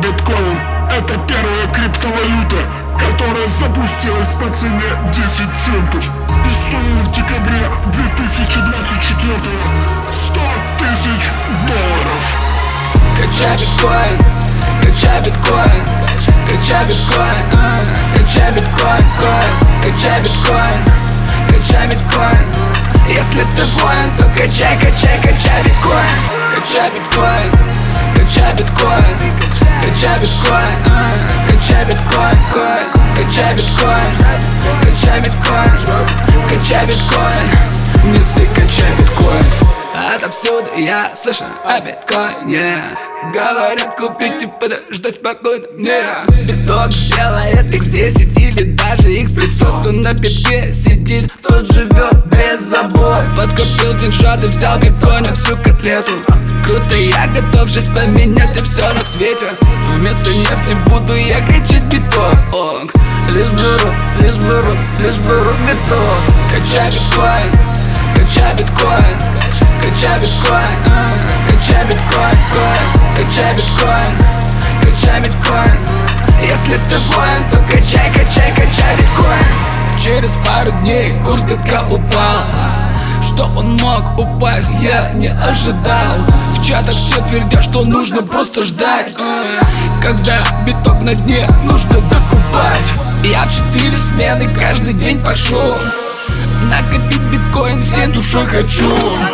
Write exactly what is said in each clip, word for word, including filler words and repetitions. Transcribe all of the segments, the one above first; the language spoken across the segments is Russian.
биткоин — это первая криптовалюта, которая запустилась по цене десять центов и стоила в декабре две тысячи двадцать четвёртого сто тысяч долларов. Качай биткоин, качай биткоин, качай биткоин, э, качай биткоин, коин, качай биткоин, качай биткоин. Если ты воин, то качай, качай, качай биткоин. Качай биткоин, качай биткоин, качай биткоин, э, качай биткоин, коин, качай биткоин, качай биткоин, качай биткоин. Не ссы, качай биткоин. Отовсюду я слышу о биткоине. Говорят купить и подождать спокойно мне. Биток сделает икс десять или даже икс пятьсот. Кто на битке сидит, тот живет без забот. Подкупил деньжат и взял биткоина всю котлету. Круто, я готов жизнь поменять и все на свете. Вместо нефти буду я качать биток. Лишь бы рос, лишь бы рос, лишь бы рос биток. Качай биткоин, качай биткоин, качай биткоин, э, качай биткоин, коин, качай биткоин, качай биткоин. Если ты воин, то качай, качай, качай биткоин. Через пару дней курс битка упал. Что он мог упасть, я не ожидал. В чатах все твердят, что нужно просто ждать, э, когда биток на дне, нужно докупать. Я в четыре смены каждый день пошел накопить биткоин всей душой хочу.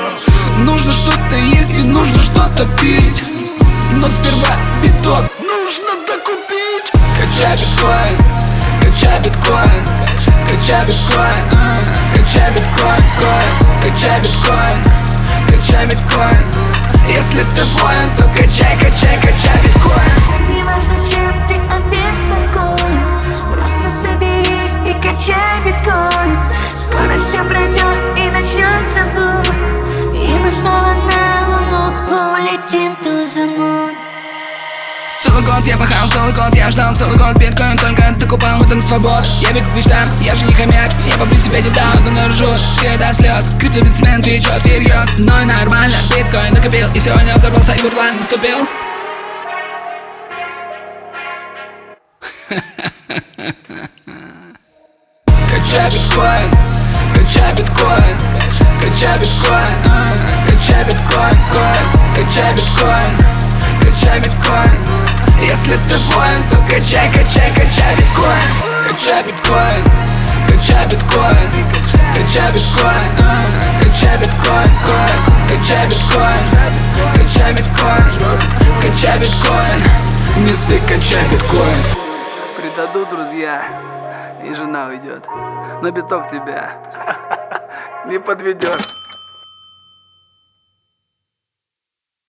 Нужно что-то есть и нужно что-то пить, но сперва биток нужно докупить. Качай биткоин, качай биткоин, качай биткоин, э, качай биткоин, коин, качай биткоин, качай биткоин. Если ты воин, то качай, качай, качай биткоин. Не важно, чем ты обеспокоен, просто соберись и качай биткоин. Скоро все пройдет и начнется бум, и мы снова на луну улетим to the moon. Целый год я пахал, целый год я ждал, целый год биткоин только докупал, в этом свобода. Я бегу к мечтам, я же не хомяк, я побрить себя не дал, но ржут все до слез. Криптобитсмен, ты чё всерьез? Ну и нормально, биткоин накопил, и сегодня взорвался, и бурлайн наступил. Качай биткоин, качай биткоин, качай биткоин, э, качай биткоин, коин, качай биткоин, качай биткоин. Если ты воин, то качай, качай, качай биткоин. Качай биткоин, качай биткоин, качай биткоин, э, качай биткоин, коин, качай биткоин, качай биткоин, качай биткоин. Не ссы, качай биткоин. Предадут друзья, и жена уйдет, но биток тебя не подведет.